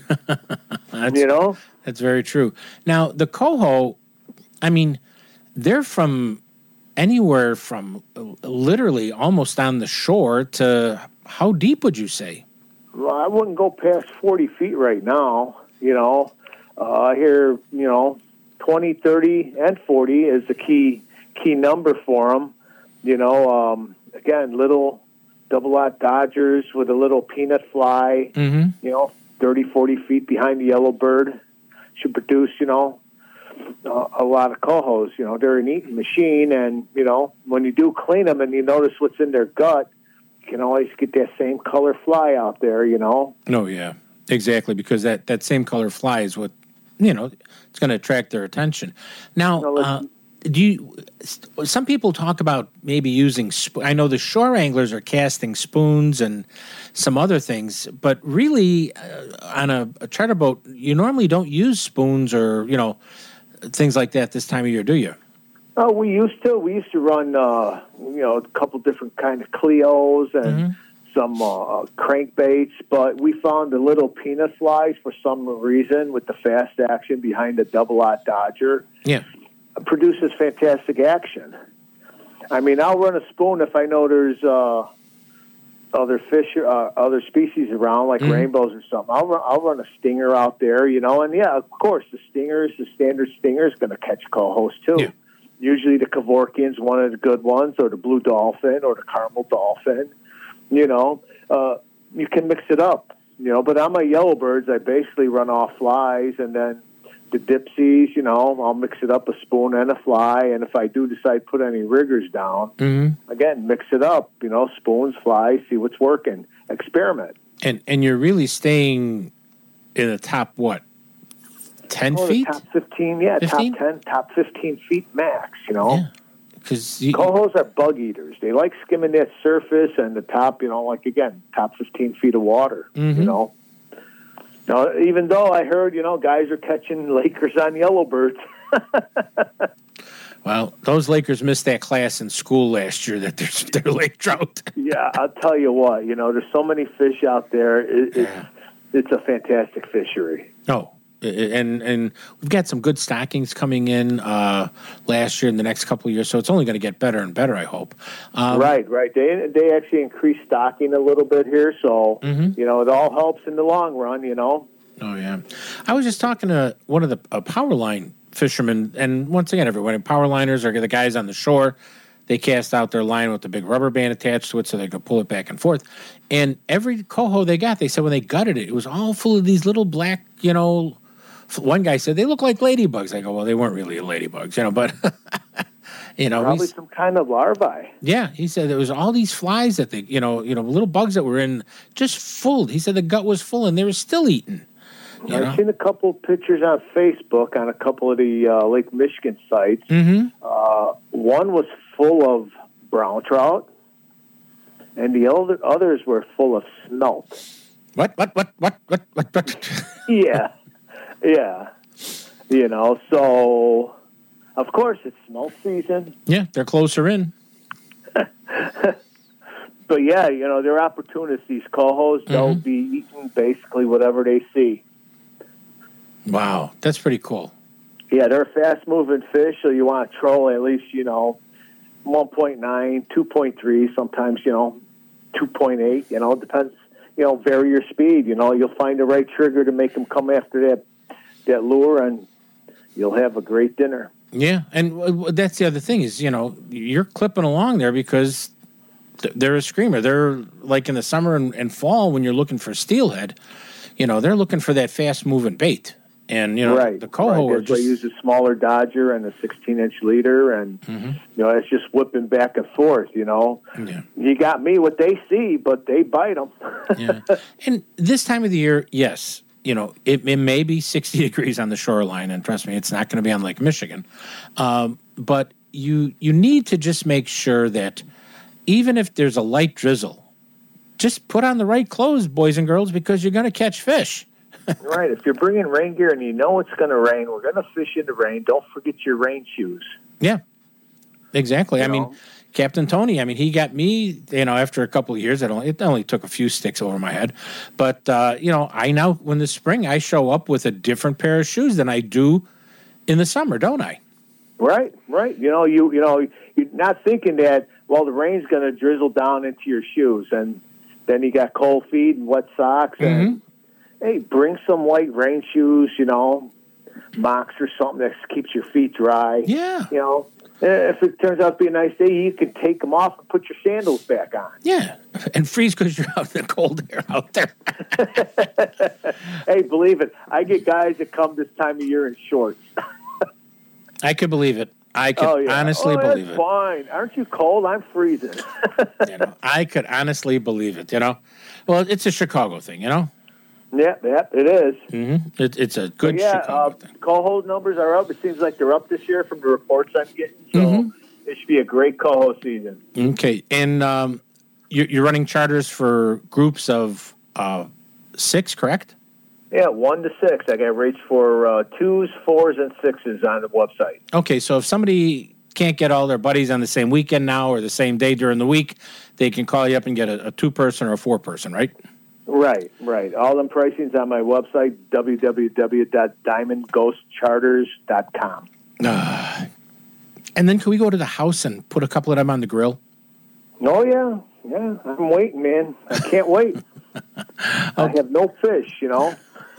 That's, you know? That's very true. Now, the coho, I mean, they're from anywhere from literally almost on the shore to how deep would you say? Well, I wouldn't go past forty feet right now, you know. Uh, I hear, you know, twenty, thirty, and forty is the key key number for them. You know, um, again, little double-lot Dodgers with a little peanut fly, Mm-hmm. you know, thirty, forty feet behind the yellowbird should produce, you know, uh, a lot of cohos. You know, they're an eating machine, and, you know, when you do clean them and you notice what's in their gut, you can always get that same color fly out there, you know. No, yeah, exactly, because that, that same color fly is what, you know, it's going to attract their attention. Now, No, uh, do you, some people talk about maybe using, sp- I know the shore anglers are casting spoons and some other things, but really uh, on a, a charter boat, you normally don't use spoons or, you know, things like that this time of year, do you? Oh, we used to. We used to run, uh, you know, a couple different kind of Cleos and Mm-hmm. some uh, crankbaits, but we found the little peanut flies for some reason with the fast action behind the double-lot Dodger. Yeah. Produces fantastic action. I mean, I'll run a spoon if I know there's uh, other fish, uh, other species around, like Mhm. rainbows or something. I'll run, I'll run a stinger out there, you know, and yeah, of course, the stinger is the standard stinger is going to catch cohos too. Yeah. Usually the Kevorkian's one of the good ones, or the blue dolphin, or the caramel dolphin. You know, uh, you can mix it up. You know, but on my yellowbirds, I basically run off flies, and then the dipsies, you know, I'll mix it up, a spoon and a fly. And if I do decide to put any riggers down, Mm-hmm. again, mix it up, you know, spoons, flies, see what's working. Experiment. And and you're really staying in the top, what, ten Oh, the feet? top fifteen, yeah, fifteen? top ten, top fifteen feet max, you know. Yeah. Because you, Cohos are bug eaters. They like skimming that surface and the top, you know, like, again, top fifteen feet of water, Mhm. you know. Now, even though I heard, you know, guys are catching Lakers on yellowbirds. well, those Lakers missed that class in school last year that they're, they're lake trout. Yeah, I'll tell you what, you know, there's so many fish out there. It, it's, it's a fantastic fishery. Oh, and and we've got some good stockings coming in uh, last year and the next couple of years, so it's only going to get better and better, I hope. Um, right, right. They they actually increased stocking a little bit here, so, Mhm. you know, it all helps in the long run, you know. Oh, yeah. I was just talking to one of the uh, power line fishermen, and once again, everyone, power liners are the guys on the shore. They cast out their line with the big rubber band attached to it so they could pull it back and forth. And every coho they got, they said when they gutted it, it was all full of these little black, you know, one guy said they look like ladybugs. I go, well, they weren't really ladybugs, you know, but, you know. Probably some kind of larvae. Yeah, he said there was all these flies that they, you know, you know, little bugs that were in, just full. He said the gut was full and they were still eating. You I've know? seen a couple pictures on Facebook on a couple of the uh, Lake Michigan sites. Mm-hmm. Uh, one was full of brown trout, and the other others were full of smelt. What? What? What? What? What? What? What? Yeah, yeah. You know, so of course it's smelt season. Yeah, they're closer in. But yeah, you know, they're opportunists. These cohos, they'll Mm-hmm. be eating basically whatever they see. Wow, that's pretty cool. Yeah, they're a fast-moving fish, so you want to troll at least, you know, one point nine, two point three, sometimes, you know, two point eight. You know, it depends, you know, vary your speed. You know, you'll find the right trigger to make them come after that, that lure, and you'll have a great dinner. Yeah, and w- w- that's the other thing is, you know, you're clipping along there because th- they're a screamer. They're like in the summer and, and fall when you're looking for steelhead, you know, they're looking for that fast-moving bait. And, you know, right, the coho right. are That's why I just... use a smaller Dodger and a sixteen-inch leader, and, Mhm. you know, it's just whipping back and forth, you know. Yeah. You got me what they see, but they bite them. Yeah. And this time of the year, yes, you know, it, it may be sixty degrees on the shoreline, and trust me, it's not going to be on Lake Michigan. Um, but you you need to just make sure that even if there's a light drizzle, just put on the right clothes, boys and girls, because you're going to catch fish. Right. If you're bringing rain gear and you know it's going to rain, we're going to fish in the rain. Don't forget your rain shoes. Yeah, exactly. You I mean, know? Captain Tony, I mean, he got me, you know, after a couple of years, it only, it only took a few sticks over my head. But, uh, you know, I now, when the spring, I show up with a different pair of shoes than I do in the summer, don't I? Right, right. You know, you you know, you're not thinking that, well, the rain's going to drizzle down into your shoes, and then you got cold feet and wet socks. And, hey, bring some light rain shoes, you know, Mocs or something that keeps your feet dry. Yeah. You know, if it turns out to be a nice day, you can take them off and put your sandals back on. Yeah, and freeze because you're out in the cold air out there. Hey, believe it, I get guys that come this time of year in shorts. I could believe it. I could oh, yeah. honestly oh, believe that's it. Fine. Aren't you cold? I'm freezing. You know, I could honestly believe it, you know. Well, it's a Chicago thing, you know. Yeah, yeah, it is. Mm-hmm. It, it's a good But yeah, Chicago uh, thing. coho numbers are up. It seems like they're up this year from the reports I'm getting. So Mhm. it should be a great coho season. Okay, and um, you're, you're running charters for groups of uh, six, correct? Yeah, one to six. I got rates for uh, twos, fours, and sixes on the website. Okay, so if somebody can't get all their buddies on the same weekend now or the same day during the week, they can call you up and get a, a two-person or a four-person, right? Right, right. All them pricings on my website, w w w dot diamond ghost charters dot com. Uh, and then can we go to the house and put a couple of them on the grill? Oh, yeah. Yeah, I'm waiting, man. I can't wait. I have no fish, you know.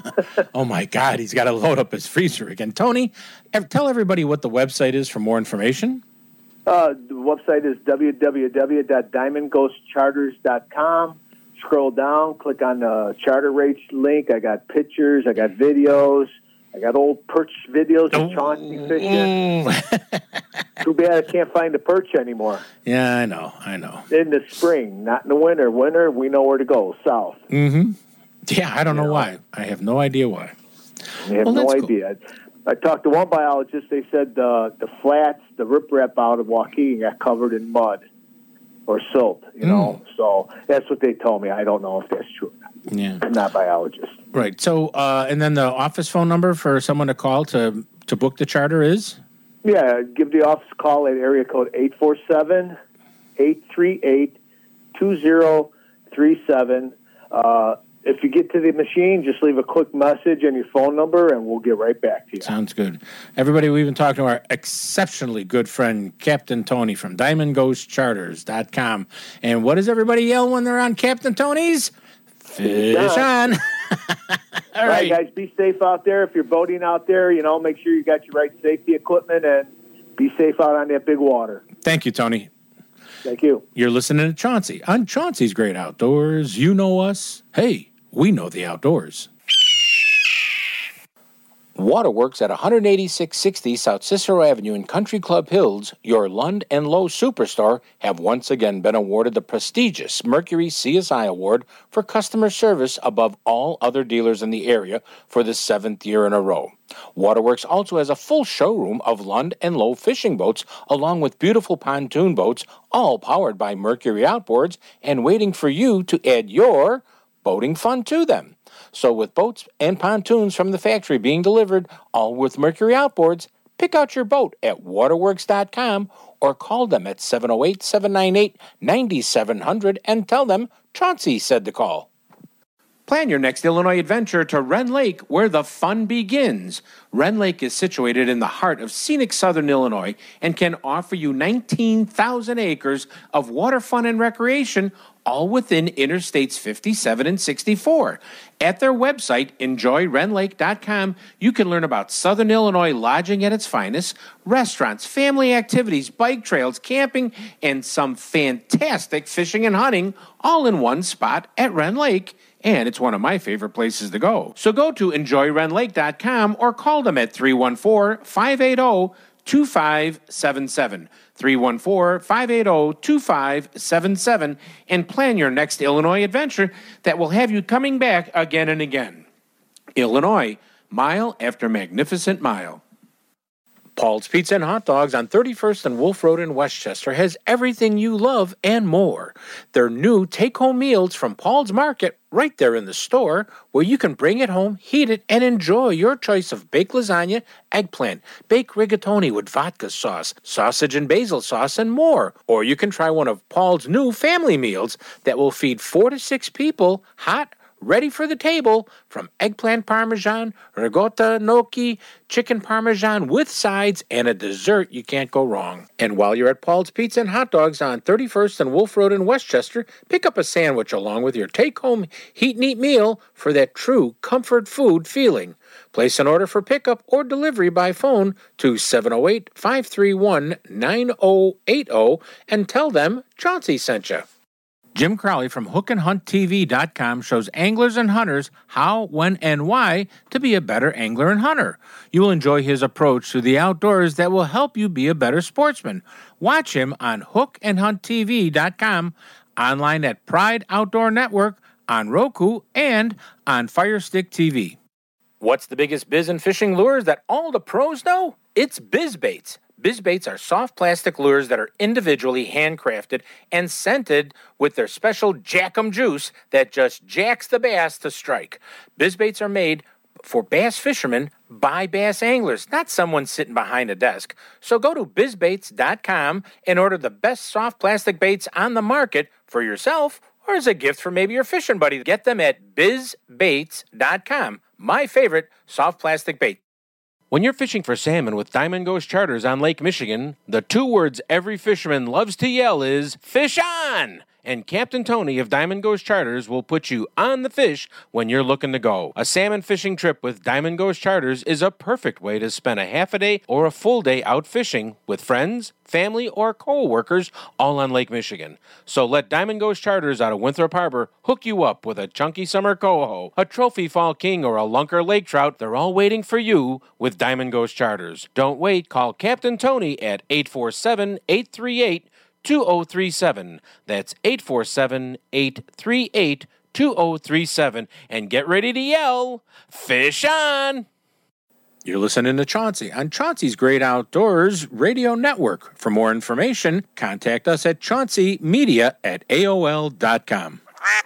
Oh, my God. He's got to load up his freezer again. Tony, ev- tell everybody what the website is for more information. Uh, the website is w w w dot diamond ghost charters dot com. Scroll down, click on the charter rates link. I got pictures, I got videos, I got old perch videos of Chauncey fishing. Too bad I can't find the perch anymore. Yeah, I know, I know. In the spring, not in the winter. Winter, we know where to go, south. Mm-hmm. Yeah, I don't You know know? why. I have no idea why. I have Well, no that's cool. idea. I talked to one biologist. They said uh, the flats, the riprap out of Waukegan got covered in mud or silt, you know. So that's what they told me. I don't know if that's true or not. Yeah. I'm not a biologist. Right. So, uh, and then the office phone number for someone to call to, to book the charter is? Yeah, give the office a call at area code eight four seven, eight three eight, two zero three seven. Uh, if you get to the machine, just leave a quick message and your phone number, and we'll get right back to you. Sounds good. Everybody, we've been talking to our exceptionally good friend, Captain Tony from diamond ghost charters dot com. And what does everybody yell when they're on Captain Tony's? Fish on. All All right, guys, be safe out there. If you're boating out there, you know, make sure you got your right safety equipment and be safe out on that big water. Thank you, Tony. Thank you. You're listening to Chauncey on Chauncey's Great Outdoors. You know us. Hey, we know the outdoors. Waterworks at one eighty-six sixty South Cicero Avenue in Country Club Hills, your Lund and Lowe superstore, have once again been awarded the prestigious Mercury C S I Award for customer service above all other dealers in the area for the seventh year in a row. Waterworks also has a full showroom of Lund and Lowe fishing boats, along with beautiful pontoon boats, all powered by Mercury outboards and waiting for you to add your boating fun to them. So with boats and pontoons from the factory being delivered, all with Mercury outboards, pick out your boat at waterworks dot com or call them at seven oh eight, seven nine eight, nine seven zero zero and tell them Chauncey said to call. Plan your next Illinois adventure to Wren Lake, where the fun begins. Wren Lake is situated in the heart of scenic southern Illinois and can offer you nineteen thousand acres of water fun and recreation, all within Interstates fifty-seven and sixty-four. At their website, enjoy ren lake dot com, you can learn about Southern Illinois lodging at its finest, restaurants, family activities, bike trails, camping, and some fantastic fishing and hunting, all in one spot at Wren Lake. And it's one of my favorite places to go. So go to enjoy ren lake dot com or call them at three one four, five eight zero, two five seven seven. three one four, five eight zero, two five seven seven and plan your next Illinois adventure that will have you coming back again and again. Illinois, mile after magnificent mile. Paul's Pizza and Hot Dogs on thirty-first and Wolf Road in Westchester has everything you love and more. Their new take-home meals from Paul's Market right there in the store, where you can bring it home, heat it, and enjoy your choice of baked lasagna, eggplant, baked rigatoni with vodka sauce, sausage and basil sauce, and more. Or you can try one of Paul's new family meals that will feed four to six people, hot, ready for the table, from eggplant parmesan, ricotta gnocchi, chicken parmesan with sides, and a dessert you can't go wrong. And while you're at Paul's Pizza and Hot Dogs on thirty-first and Wolf Road in Westchester, pick up a sandwich along with your take-home heat and eat meal for that true comfort food feeling. Place an order for pickup or delivery by phone to seven oh eight, five three one, nine oh eight oh and tell them Chauncey sent you. Jim Crowley from hook and hunt T V dot com shows anglers and hunters how, when, and why to be a better angler and hunter. You will enjoy his approach to the outdoors that will help you be a better sportsman. Watch him on hook and hunt T V dot com, online at Pride Outdoor Network, on Roku, and on Firestick T V. What's the biggest biz in fishing lures that all the pros know? It's BizBaits. BizBaits are soft plastic lures that are individually handcrafted and scented with their special Jackum juice that just jacks the bass to strike. BizBaits are made for bass fishermen by bass anglers, not someone sitting behind a desk. So go to biz baits dot com and order the best soft plastic baits on the market for yourself or as a gift for maybe your fishing buddy. Get them at biz baits dot com, my favorite soft plastic bait. When you're fishing for salmon with Diamond Ghost Charters on Lake Michigan, the two words every fisherman loves to yell is, fish on! and Captain Tony of Diamond Goes Charters will put you on the fish when you're looking to go. A salmon fishing trip with Diamond Goes Charters is a perfect way to spend a half a day or a full day out fishing with friends, family, or co-workers all on Lake Michigan. So let Diamond Goes Charters out of Winthrop Harbor hook you up with a chunky summer coho, a trophy fall king, or a lunker lake trout. They're all waiting for you with Diamond Goes Charters. Don't wait. Call Captain Tony at eight four seven, eight three eight, two oh three seven. That's eight four seven, eight three eight, two oh three seven. And get ready to yell, fish on! You're listening to Chauncey on Chauncey's Great Outdoors Radio Network. For more information, contact us at chaunceymedia at A O L dot com.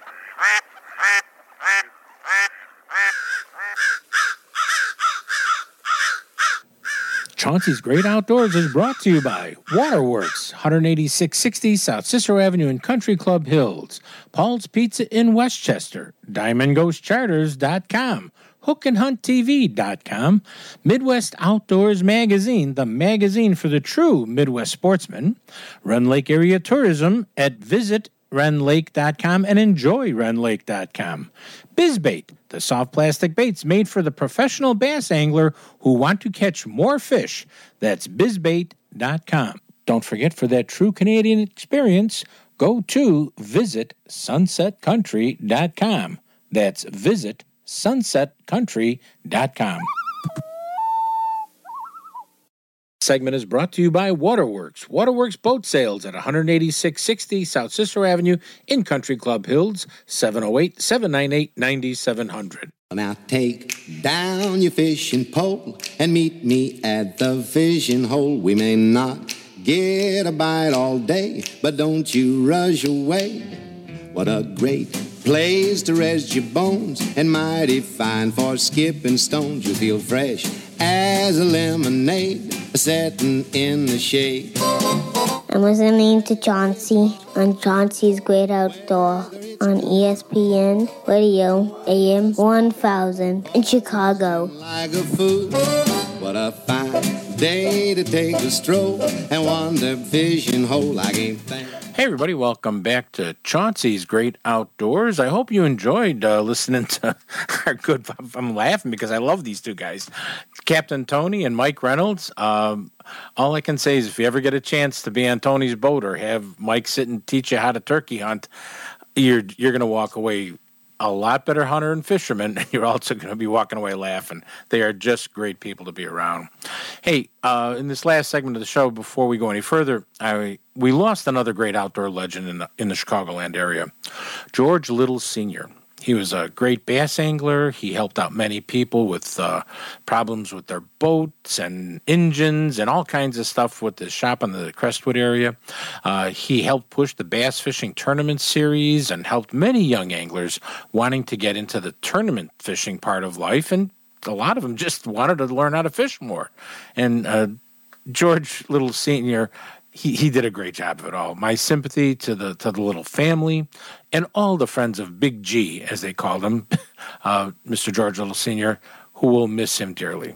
Chauncey's Great Outdoors is brought to you by Waterworks, one eighty-six sixty South Cicero Avenue in Country Club Hills, Paul's Pizza in Westchester, diamond ghost charters dot com, hook and hunt T V dot com, Midwest Outdoors Magazine, the magazine for the true Midwest sportsman, Rend Lake Area Tourism at visit rend lake dot com and enjoy rend lake dot com. BizBait, the soft plastic baits made for the professional bass angler who want to catch more fish. That's biz bait dot com. Don't forget, for that true Canadian experience, go to visit sunset country dot com. That's visit sunset country dot com. Segment is brought to you by Waterworks. Waterworks Boat Sales at one eighty-six sixty South Cicero Avenue in Country Club Hills, seven oh eight, seven nine eight, nine seven hundred. Now take down your fishing pole and meet me at the fishing hole. We may not get a bite all day, but don't you rush away. What a great place to rest your bones, and mighty fine for skipping stones. You feel fresh as a lemonade, sitting in the shade. I'm listening to Chauncey on Chauncey's Great Outdoor on E S P N Radio A M one thousand in Chicago. Like a fool, what a fine day to take a stroll and wander fishing hole. I can't think. Hey everybody, welcome back to Chauncey's Great Outdoors. I hope you enjoyed uh, listening to our good, I'm laughing because I love these two guys, Captain Tony and Mike Reynolds. Um, all I can say is if you ever get a chance to be on Tony's boat or have Mike sit and teach you how to turkey hunt, you're you're going to walk away a lot better hunter and fisherman, and you're also going to be walking away laughing. They are just great people to be around. Hey, uh, in this last segment of the show, before we go any further, I we lost another great outdoor legend in the, in the Chicagoland area, George Little Senior He was a great bass angler. He helped out many people with uh, problems with their boats and engines and all kinds of stuff with the shop in the Crestwood area. Uh, he helped push the bass fishing tournament series and helped many young anglers wanting to get into the tournament fishing part of life. And a lot of them just wanted to learn how to fish more. And uh, George Little Senior, He he did a great job of it all. My sympathy to the to the little family and all the friends of Big G, as they called him, uh, Mister George Little Senior, who will miss him dearly.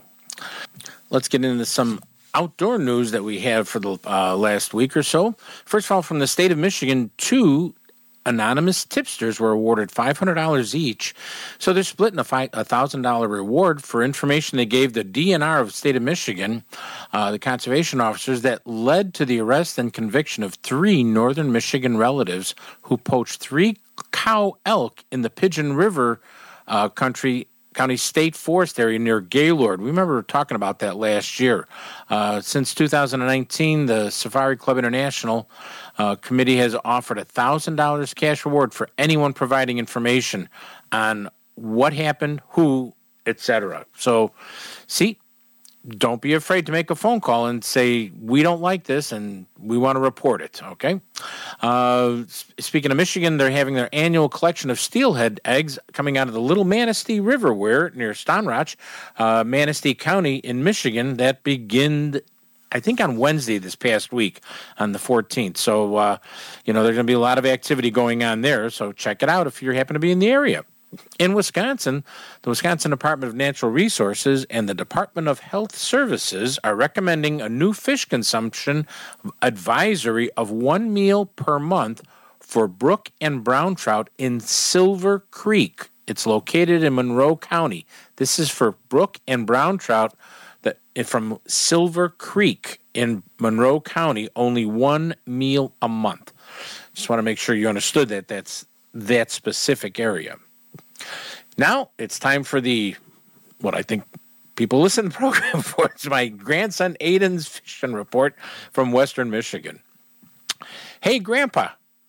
Let's get into some outdoor news that we have for the uh, last week or so. First of all, from the state of Michigan, two anonymous tipsters were awarded five hundred dollars each. So they're splitting a one thousand dollars reward for information they gave the D N R of the state of Michigan, uh, the conservation officers, that led to the arrest and conviction of three northern Michigan relatives who poached three cow elk in the Pigeon River uh, country County State Forest area near Gaylord. We remember talking about that last year. Uh, since two thousand nineteen, the Safari Club International uh, Committee has offered a one thousand dollars cash reward for anyone providing information on what happened, who, et cetera. So, see, don't be afraid to make a phone call and say, we don't like this and we want to report it, okay? Uh, speaking of Michigan, they're having their annual collection of steelhead eggs coming out of the Little Manistee River, where near Stonroch, uh, Manistee County in Michigan. That begins, I think, on Wednesday this past week, on the fourteenth. So, uh, you know, there's going to be a lot of activity going on there, so check it out if you happen to be in the area. In Wisconsin, the Wisconsin Department of Natural Resources and the Department of Health Services are recommending a new fish consumption advisory of one meal per month for brook and brown trout in Silver Creek. It's located in Monroe County. This is for brook and brown trout that from Silver Creek in Monroe County, only one meal a month. Just want to make sure you understood that that's that specific area. Now it's time for the, what I think people listen to the program for. It's my grandson Aiden's fishing report from Western Michigan. Hey, Grandpa,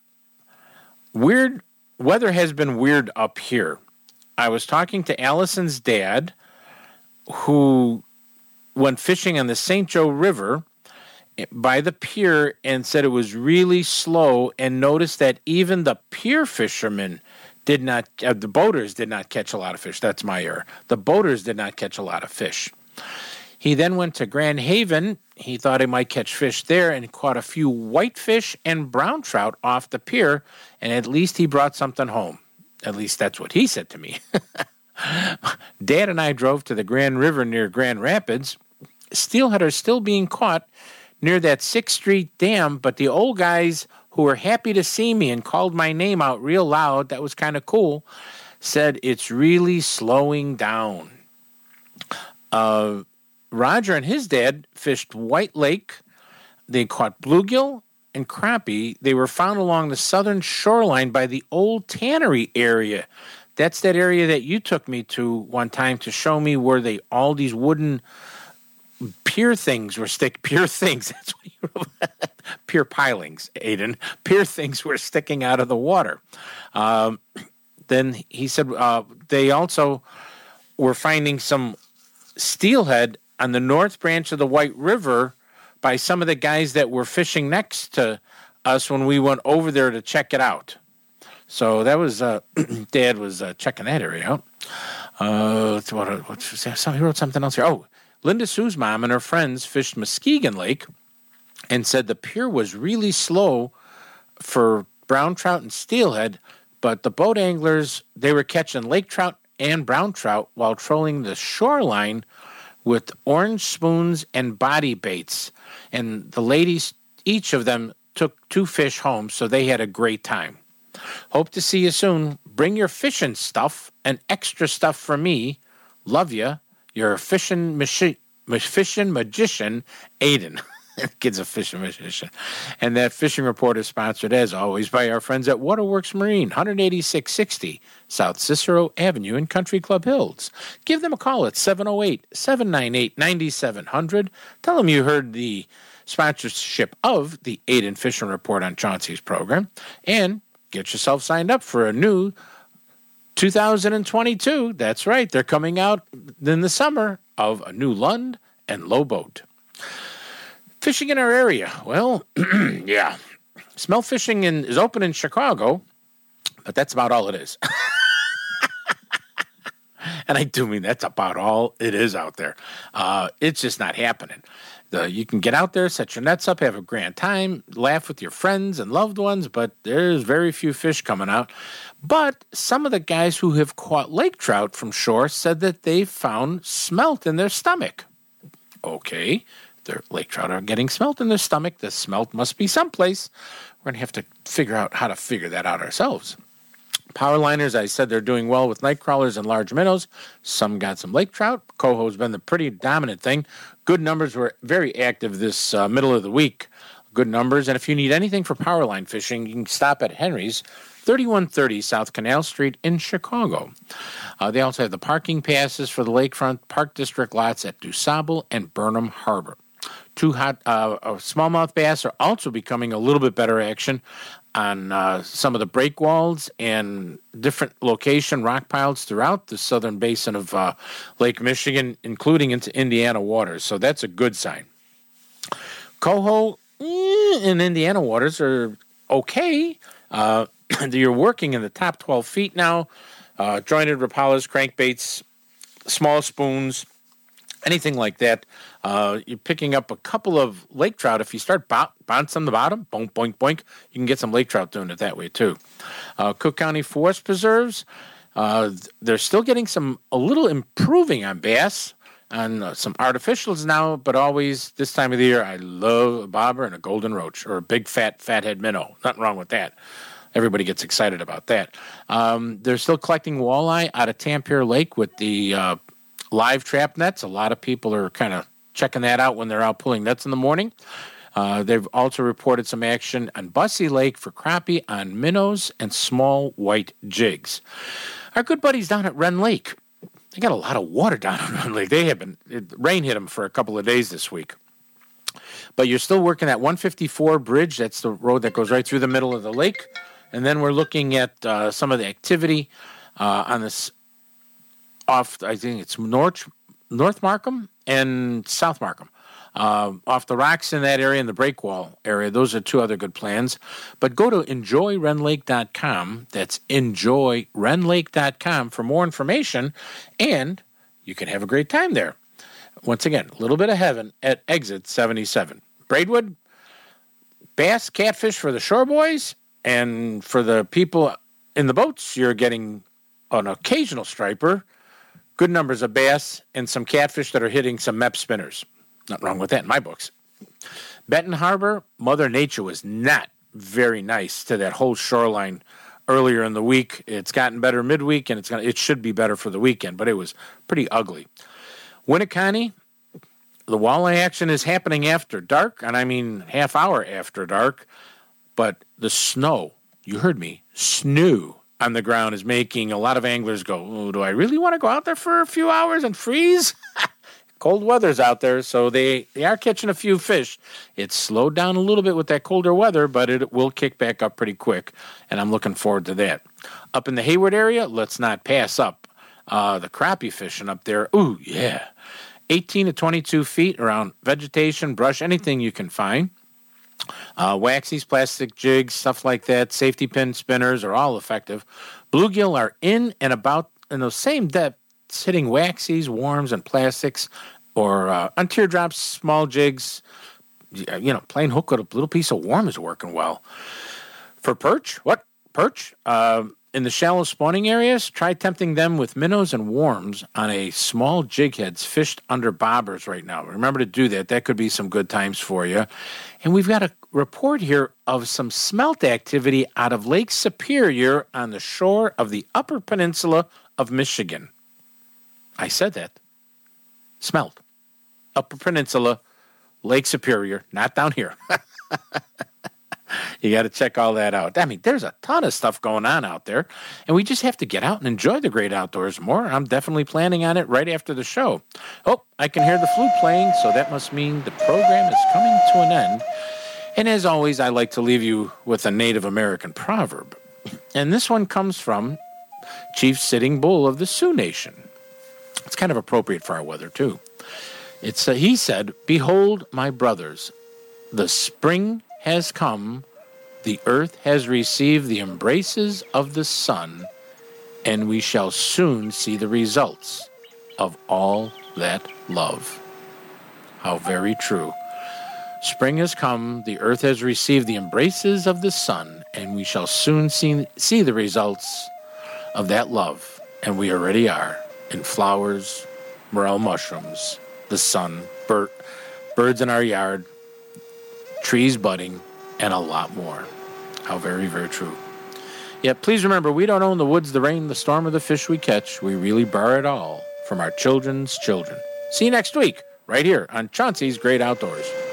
weird weather has been weird up here. I was talking to Allison's dad, who went fishing on the Saint Joe River by the pier and said it was really slow, and noticed that even the pier fishermen did not, uh, the boaters did not catch a lot of fish. That's my error. The boaters did not catch a lot of fish. He then went to Grand Haven. He thought he might catch fish there and caught a few whitefish and brown trout off the pier, and at least he brought something home. At least that's what he said to me. Dad and I drove to the Grand River near Grand Rapids. Steelhead are still being caught near that sixth Street Dam, but the old guys who were happy to see me and called my name out real loud, that was kind of cool, said it's really slowing down. Uh, Roger and his dad fished White Lake. They caught bluegill and crappie. They were found along the southern shoreline by the old tannery area. That's that area that you took me to one time to show me where they all these wooden pier things were stick pier things. That's what you wrote. Pier pilings, Aiden. Pier things were sticking out of the water. Um, then he said uh, they also were finding some steelhead on the north branch of the White River by some of the guys that were fishing next to us when we went over there to check it out. So that was, uh, Dad was uh, checking that area out. Uh, what, what, he wrote something else here. Oh, Linda Sue's mom and her friends fished Muskegon Lake and said the pier was really slow for brown trout and steelhead, but the boat anglers, they were catching lake trout and brown trout while trolling the shoreline with orange spoons and body baits. And the ladies, each of them took two fish home, so they had a great time. Hope to see you soon. Bring your fishing stuff and extra stuff for me. Love you. You're a fishing, machi- fishing magician, Aiden. Kid's a fishing magician. And that fishing report is sponsored, as always, by our friends at Waterworks Marine, one eighty-six sixty South Cicero Avenue in Country Club Hills. Give them a call at seven oh eight, seven nine eight, nine seven zero zero. Tell them you heard the sponsorship of the Aiden Fishing Report on Chauncey's program, and get yourself signed up for a new two thousand twenty-two. That's right. They're coming out in the summer of a new Lund and low boat. Fishing in our area. Well, yeah. Smell Fishing in, is open in Chicago, but that's about all it is. And I do mean that's about all it is out there. Uh, it's just not happening. The, you can get out there, set your nets up, have a grand time, laugh with your friends and loved ones, but there's very few fish coming out. But some of the guys who have caught lake trout from shore said that they found smelt in their stomach. Okay. Their lake trout are getting smelt in their stomach. The smelt must be someplace. We're going to have to figure out how to figure that out ourselves. Power liners, I said they're doing well with night crawlers and large minnows. Some got some lake trout. Coho's been the pretty dominant thing. Good numbers were very active this uh, middle of the week. Good numbers. And if you need anything for power line fishing, you can stop at Henry's, thirty-one thirty South Canal Street in Chicago. Uh, they also have the parking passes for the lakefront park district lots at DuSable and Burnham Harbor. Two hot uh, uh, smallmouth bass are also becoming a little bit better action on uh, some of the breakwalls and different location rock piles throughout the southern basin of uh, Lake Michigan, including into Indiana waters. So that's a good sign. Coho eh, and Indiana waters are okay. Uh, you're working in the top twelve feet now. Uh, jointed rapalas, crankbaits, small spoons, anything like that. Uh, you're picking up a couple of lake trout. If you start bo- bouncing the bottom, boink, boink, boink, you can get some lake trout doing it that way too. Uh, Cook County Forest Preserves, uh, they're still getting some, a little improving on bass, on uh, some artificials now, but always this time of the year, I love a bobber and a golden roach, or a big fat fathead minnow. Nothing wrong with that. everybody gets excited about that. Um, they're still collecting walleye out of Tampere Lake with the uh, live trap nets. A lot of people are kind of checking that out when they're out pulling nets in the morning. Uh, they've also reported some action on Bussey Lake for crappie on minnows and small white jigs. Our good buddies down at Wren Lake, they got a lot of water down at Wren Lake. They have been, it, rain hit them for a couple of days this week. But you're still working at one fifty-four bridge. That's the road that goes right through the middle of the lake. And then we're looking at uh, some of the activity uh, on this off, I think it's North, North Markham and South Markham. Uh, off the rocks in that area and the breakwall area. Those are two other good plans. But go to enjoy ren lake dot com. That's enjoy ren lake dot com for more information, and you can have a great time there. Once again, a little bit of heaven at exit seventy-seven. Braidwood, bass, catfish for the shore boys, and for the people in the boats, you're getting an occasional striper, good numbers of bass, and some catfish that are hitting some M E P spinners. Nothing wrong with that in my books. Benton Harbor, Mother Nature was not very nice to that whole shoreline earlier in the week. It's gotten better midweek, and it's gonna, it should be better for the weekend, but it was pretty ugly. Winneconne, the walleye action is happening after dark, and I mean half hour after dark, but the snow, you heard me, snow on the ground is making a lot of anglers go, oh, do I really want to go out there for a few hours and freeze? Cold weather's out there, so they, they are catching a few fish. It's slowed down a little bit with that colder weather, but it will kick back up pretty quick, and I'm looking forward to that. Up in the Hayward area, let's not pass up uh, the crappie fishing up there. Ooh, yeah. eighteen to twenty-two feet around vegetation, brush, anything you can find. Uh, waxies, plastic jigs, stuff like that, safety pin spinners are all effective. Bluegill are in and about in those same depths, hitting waxies, worms, and plastics, or uh, on teardrops, small jigs. You know, plain hook with a little piece of worm is working well. For perch, what? Perch? Uh, in the shallow spawning areas, try tempting them with minnows and worms on a small jig heads fished under bobbers right now. Remember to do that. That could be some good times for you. And we've got a report here of some smelt activity out of Lake Superior on the shore of the Upper Peninsula of Michigan. I said that. Smelt. Upper Peninsula, Lake Superior, not down here. You got to check all that out. I mean, there's a ton of stuff going on out there, and we just have to get out and enjoy the great outdoors more. I'm definitely planning on it right after the show. Oh, I can hear the flute playing, so that must mean the program is coming to an end. And as always, I like to leave you with a Native American proverb. And this one comes from Chief Sitting Bull of the Sioux Nation. It's kind of appropriate for our weather, too. It's uh, he said, "Behold, my brothers, the spring has come, the earth has received the embraces of the sun, and we shall soon see the results of all that love." How very true. Spring has come, the earth has received the embraces of the sun, and we shall soon see, see the results of that love. And we already are. In flowers, morel mushrooms, the sun, bird, birds in our yard, trees budding, and a lot more. How very, very true. Yet, please remember, we don't own the woods, the rain, the storm, or the fish we catch. We really borrow it all from our children's children. See you next week, right here on Chauncey's Great Outdoors.